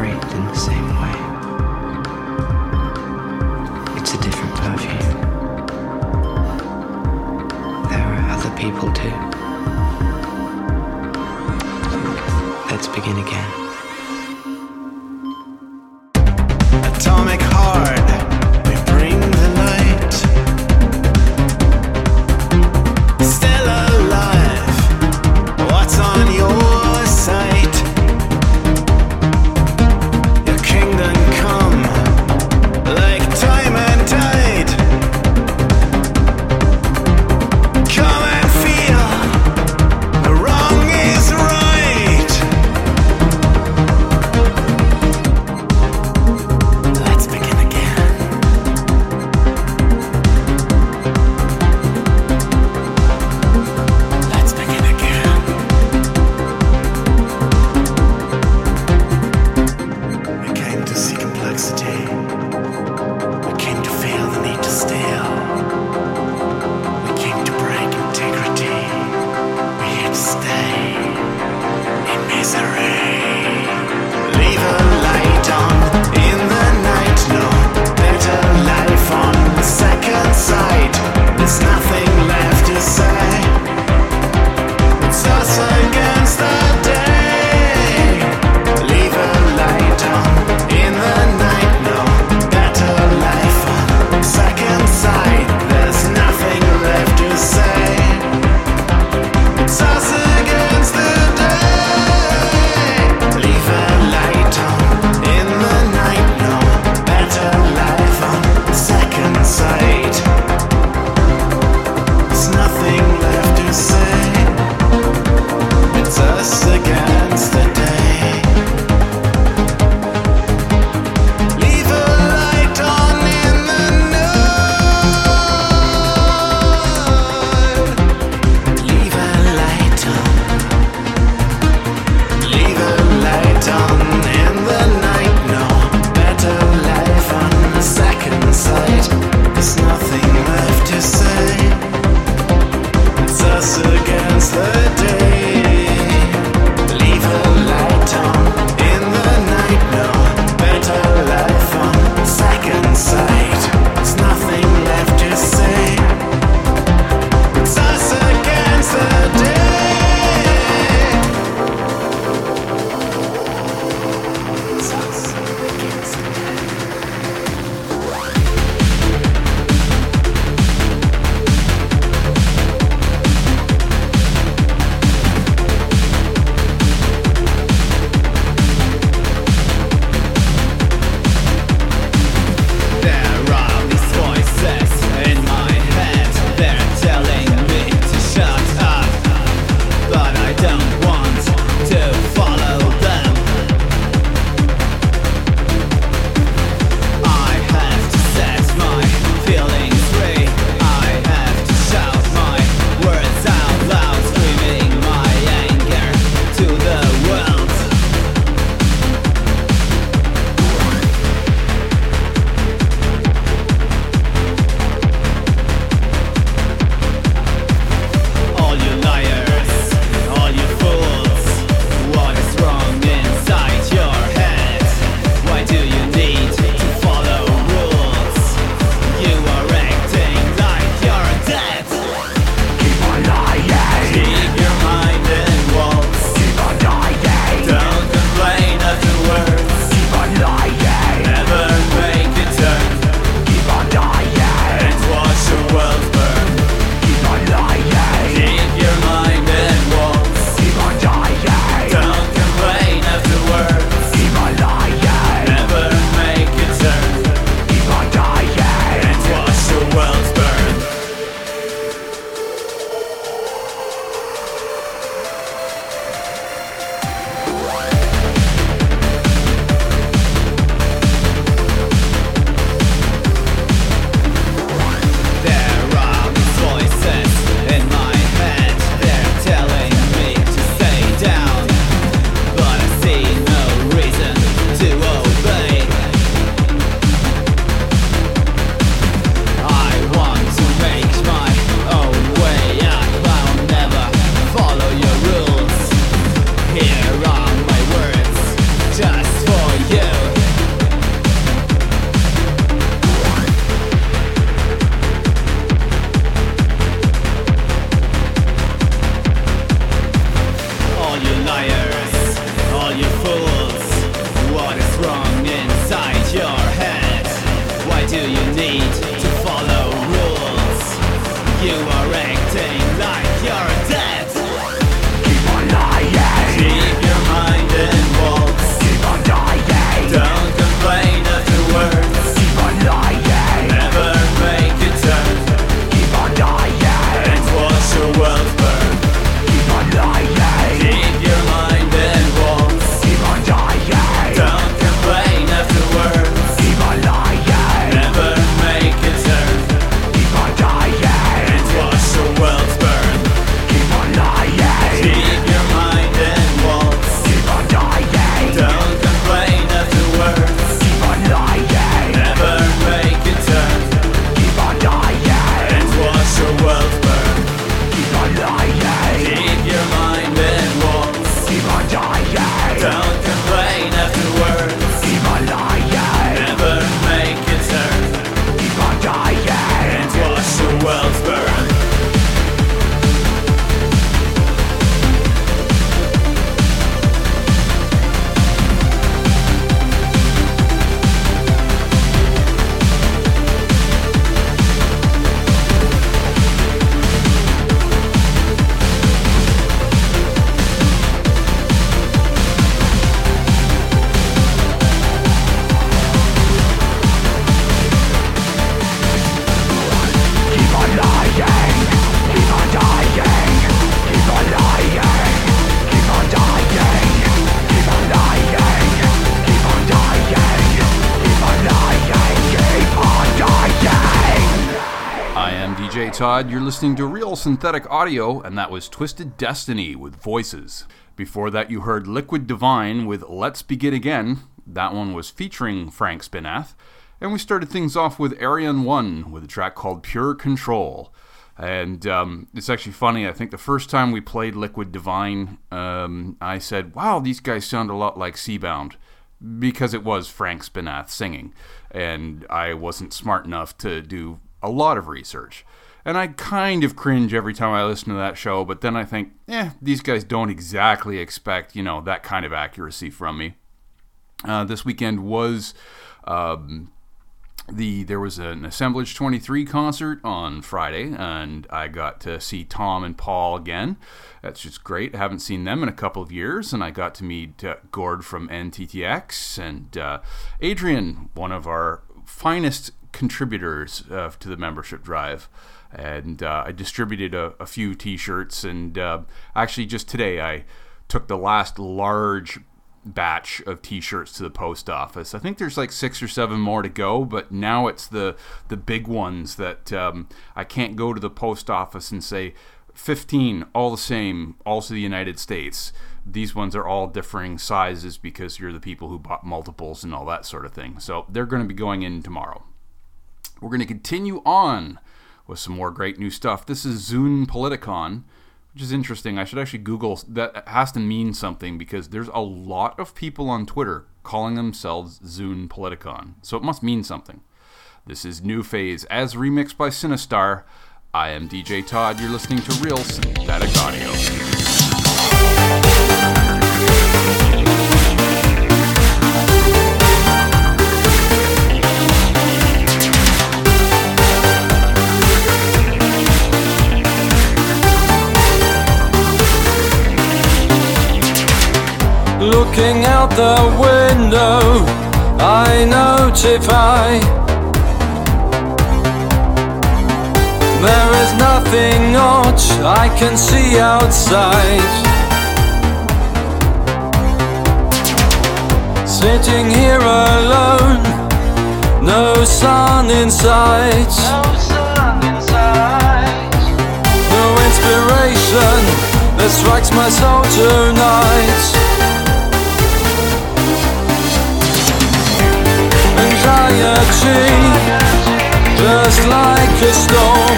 breathe in the same way. It's a different perfume. There are other people too. Let's begin again. Atomic heart, we bring the light. Still alive, what's on your sight? Your kingdom come, like time and tide. Come and feel, the wrong is right. DJ Todd. You're listening to Real Synthetic Audio, and that was Twisted Destiny with Voices. Before that, you heard Liquid Divine with Let's Begin Again. That one was featuring Frank Spinath. And we started things off with Arian 1 with a track called Pure Control. And it's actually funny, I think the first time we played Liquid Divine, I said, wow, these guys sound a lot like Seabound. Because it was Frank Spinath singing. And I wasn't smart enough to do a lot of research. And I kind of cringe every time I listen to that show, but then I think, these guys don't exactly expect, that kind of accuracy from me. This weekend was there was an Assemblage 23 concert on Friday, and I got to see Tom and Paul again. That's just great. I haven't seen them in a couple of years, and I got to meet Gord from NTTX and Adrian, one of our finest contributors to the membership drive. And I distributed a few t-shirts, and actually just today I took the last large batch of t-shirts to the post office. I think there's like 6 or 7 more to go, but now it's the big ones that I can't go to the post office and say 15 all the same, also the United States. These ones are all differing sizes because you're the people who bought multiples and all that sort of thing. So they're going to be going in tomorrow. We're going to continue on with some more great new stuff. This is Zune Politicon, which is interesting. I should actually Google. That has to mean something because there's a lot of people on Twitter calling themselves Zune Politicon. So it must mean something. This is New Phase as remixed by Sinistar. I am DJ Todd. You're listening to Real Synthetic Audio. Looking out the window, I notify there is nothing odd I can see outside. Sitting here alone, no sun in sight. No inspiration that strikes my soul tonight. Anxiety, just like a storm.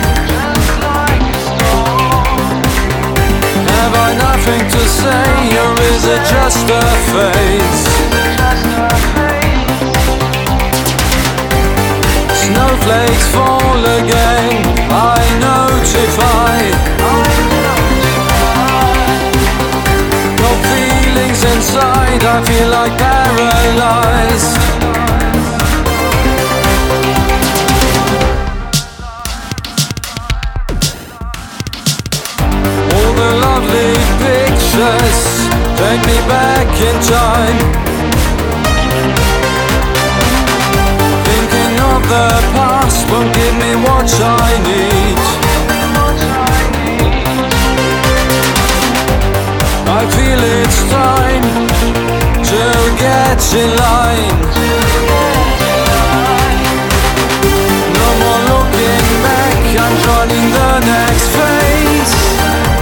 Have I nothing to say, or is it just a phase? Snowflakes fall again, I notify. No feelings inside, I feel like paralyzed. Lovely pictures take me back in time. Thinking of the past won't give me what I need. I feel it's time to get in line. No more looking back, I'm joining the next phase.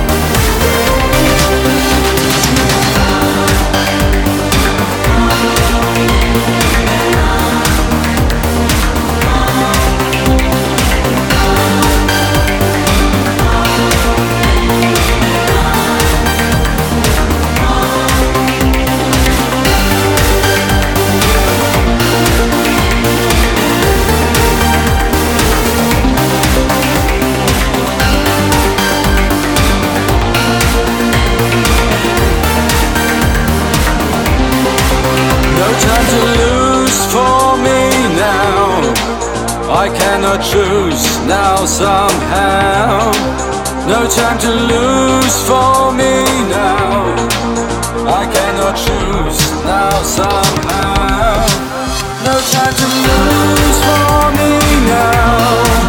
I cannot choose now somehow. No time to lose for me now. I cannot choose now somehow. No time to lose for me now.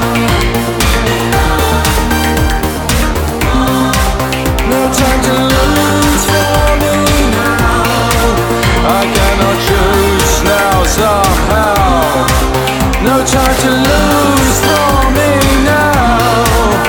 No time to lose for me now. I cannot choose now somehow. No time to lose for me now.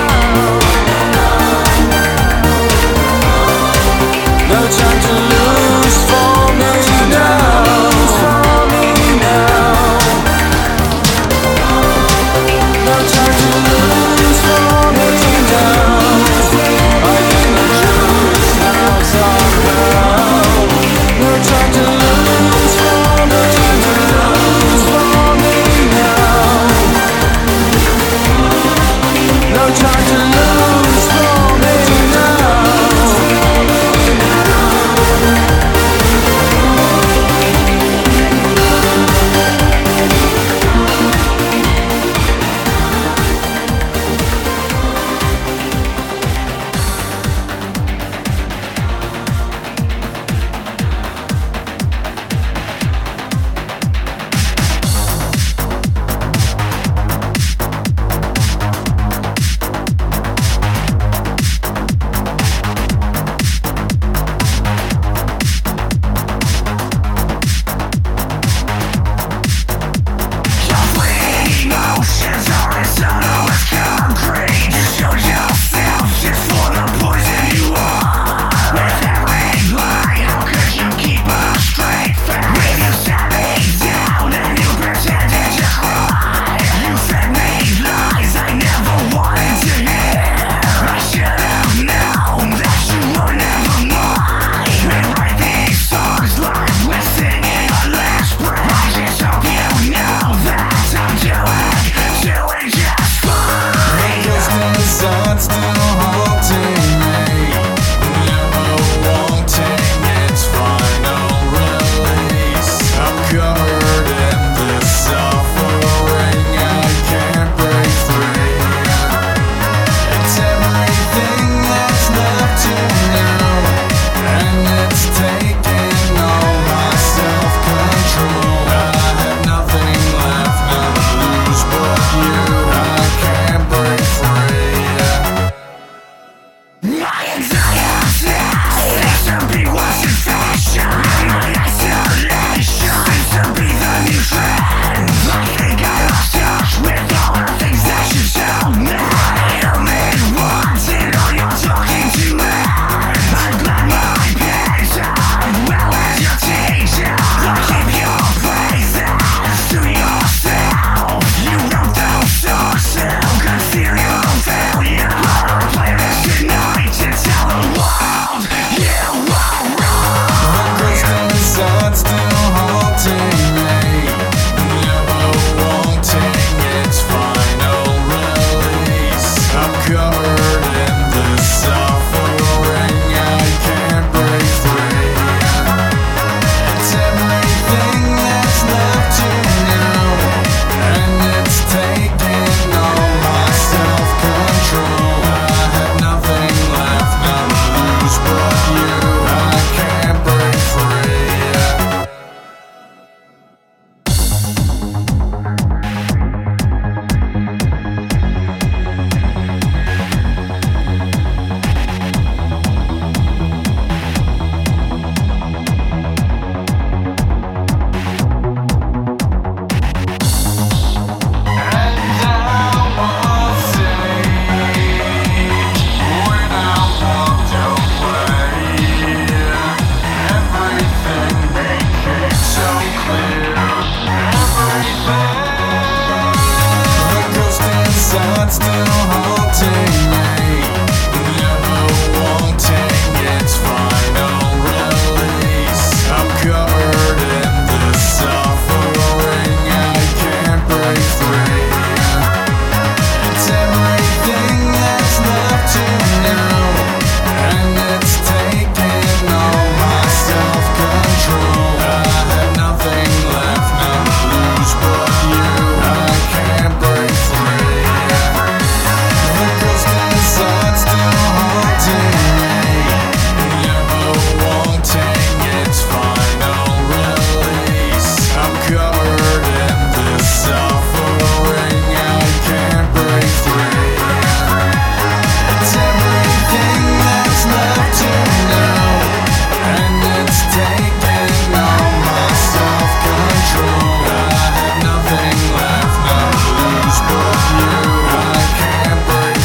sun's still haunting me, never wanting its final release. I'm covered in this suffering, I can't break free. It's everything that's left to know, and it's taken all my self-control. I have nothing left, none to lose but you. I can't break free. The ghost inside still haunting me, never wanting its final release. I'm covered in this suffering, I can't break free. It's everything that's left to know, and it's taken all my self-control. I have nothing left, none to lose but you. I can't break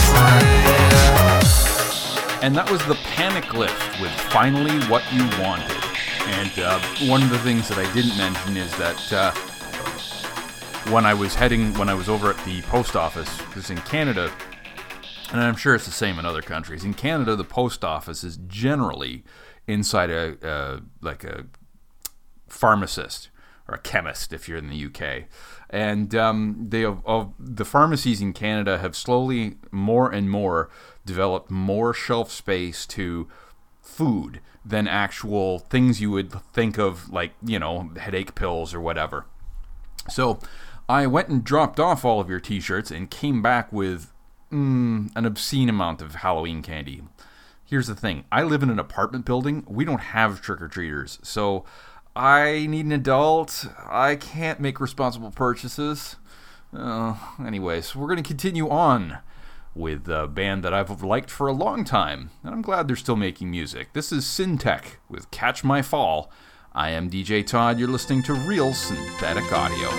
free. And that was the Panic Lift with Finally What You Wanted. And one of the things that I didn't mention is that when I was over at the post office, because in Canada, and I'm sure it's the same in other countries, in Canada the post office is generally inside a pharmacist or a chemist if you're in the UK. And the pharmacies in Canada have slowly more and more developed more shelf space to food than actual things you would think of, like, you know, headache pills or whatever. So I went and dropped off all of your t-shirts and came back with an obscene amount of Halloween candy. Here's the thing. I live in an apartment building. We don't have trick-or-treaters. So I need an adult. I can't make responsible purchases. Anyways, we're going to continue on with a band that I've liked for a long time, and I'm glad they're still making music. This is Syntech with Catch My Fall. I am DJ Todd. You're listening to Real Synthetic Audio.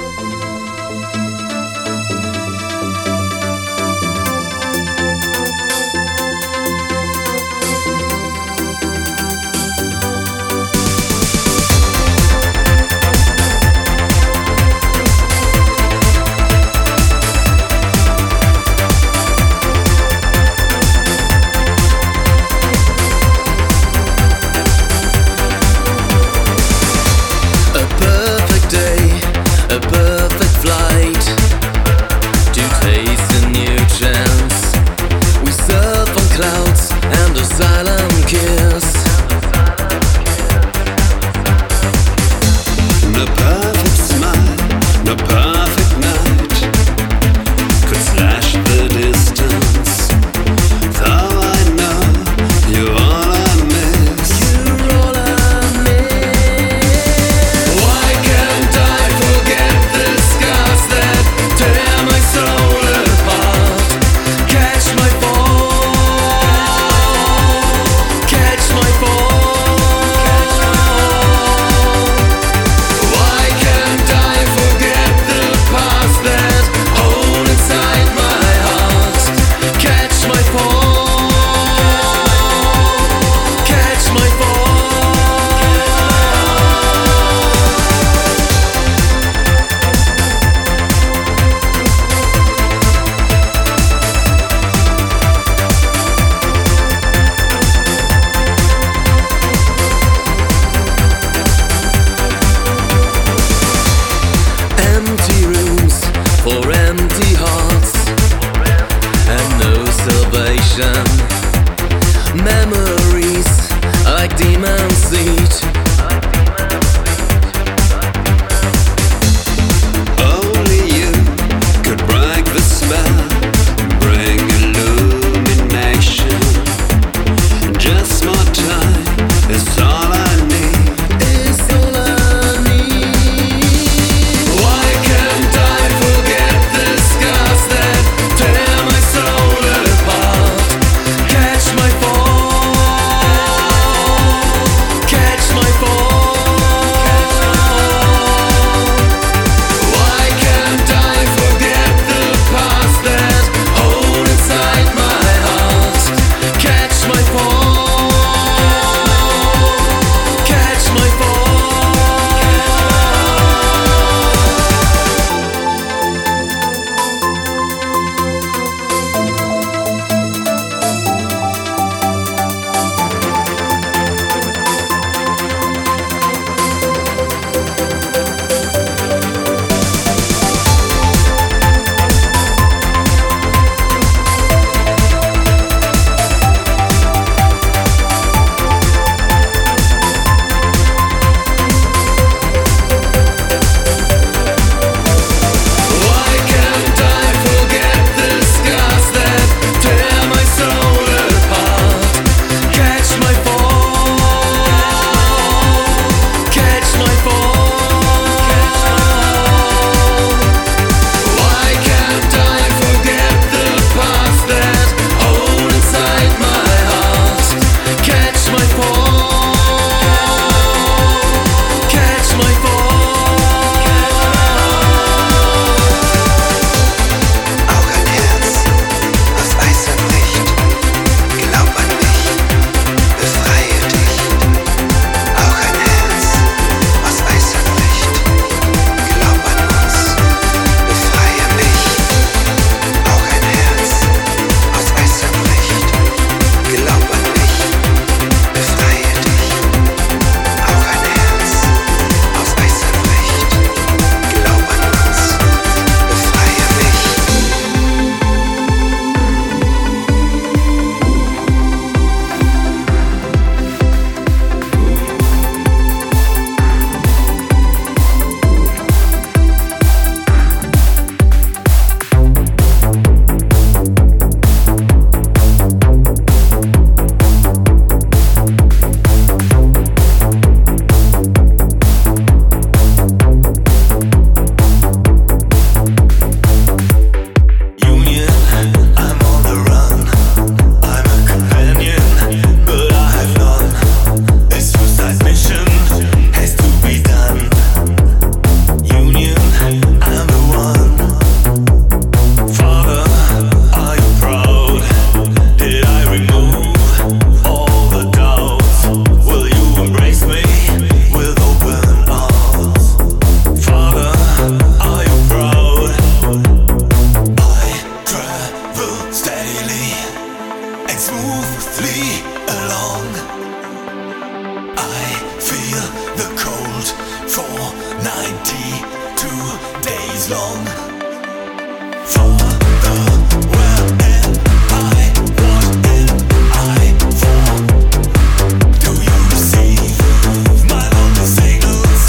A perfect flight to taste a new chance. We surf on clouds and a silent kiss. No perfect smile, no perfect night could slash the distance. Though I know you're all I miss. You're all I miss. Why can't I forget the scars that tear my soul apart? Catch my fall. Catch my fall. Why can't I forget the days long. For the where am I? What am I for? Do you receive my lonely signals?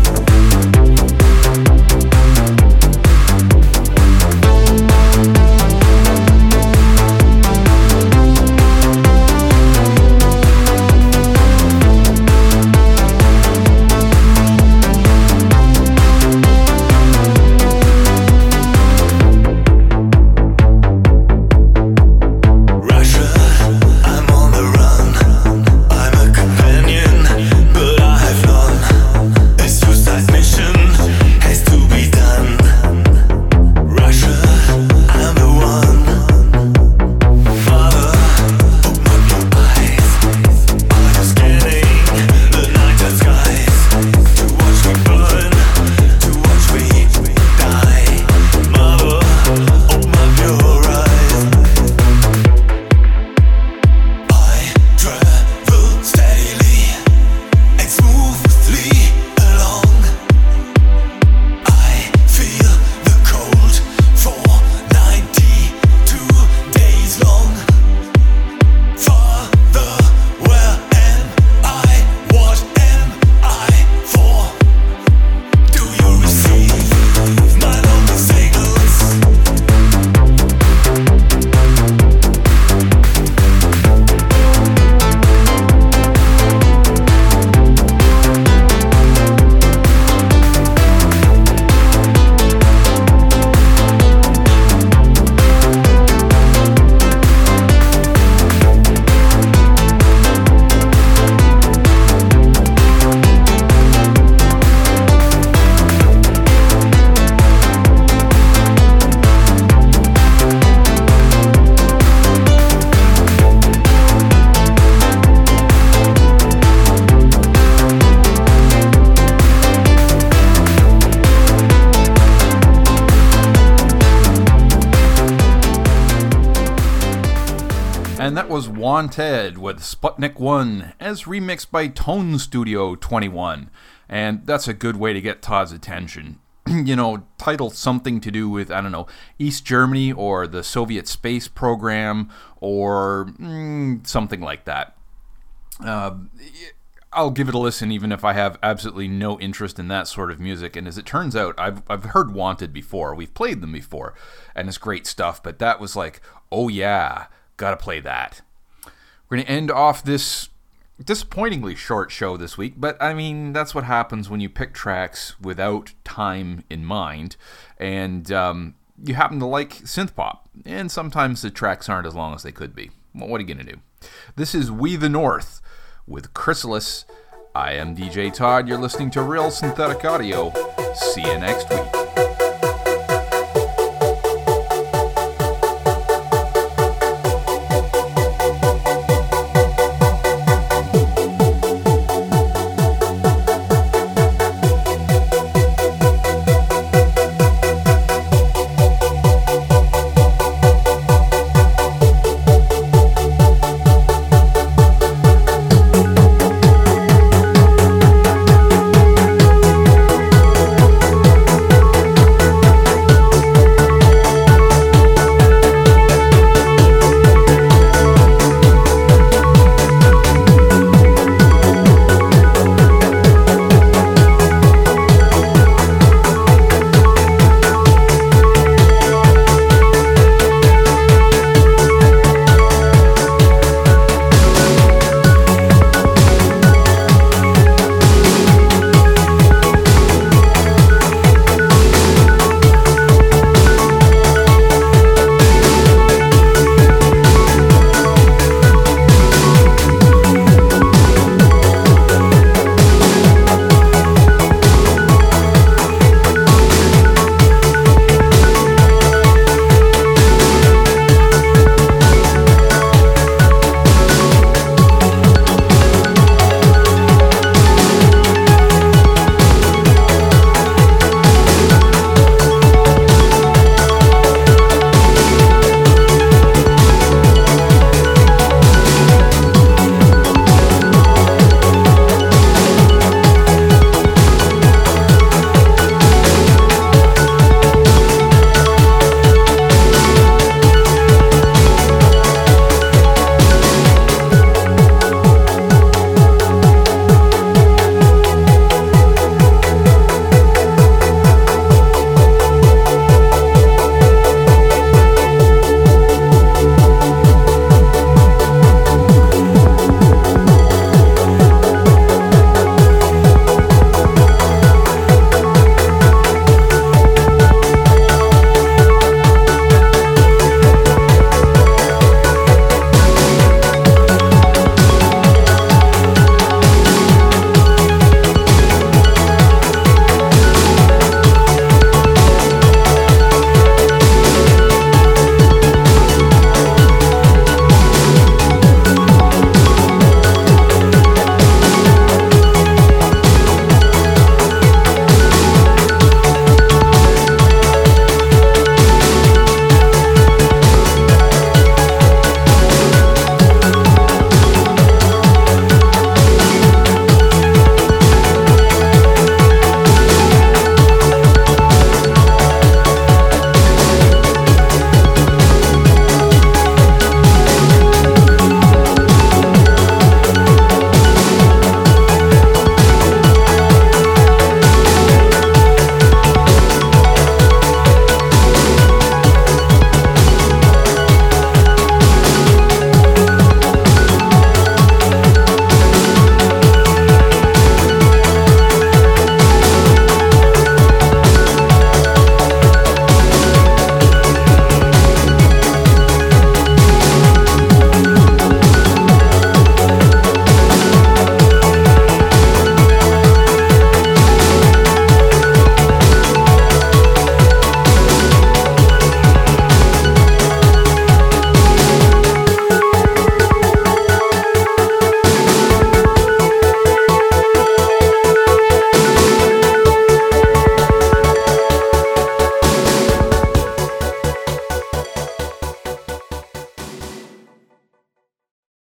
And that was Wanted with Sputnik 1 as remixed by Tone Studio 21. And that's a good way to get Todd's attention. You know, title something to do with, I don't know, East Germany or the Soviet space program or something like that. I'll give it a listen even if I have absolutely no interest in that sort of music. And as it turns out, I've heard Wanted before. We've played them before. And it's great stuff. But that was like, oh yeah, gotta play that. We're going to end off this disappointingly short show this week, but I mean, that's what happens when you pick tracks without time in mind, and you happen to like synthpop, and sometimes the tracks aren't as long as they could be. Well, what are you going to do? This is We the North with Chrysalis. I am DJ Todd. You're listening to Real Synthetic Audio. See you next week.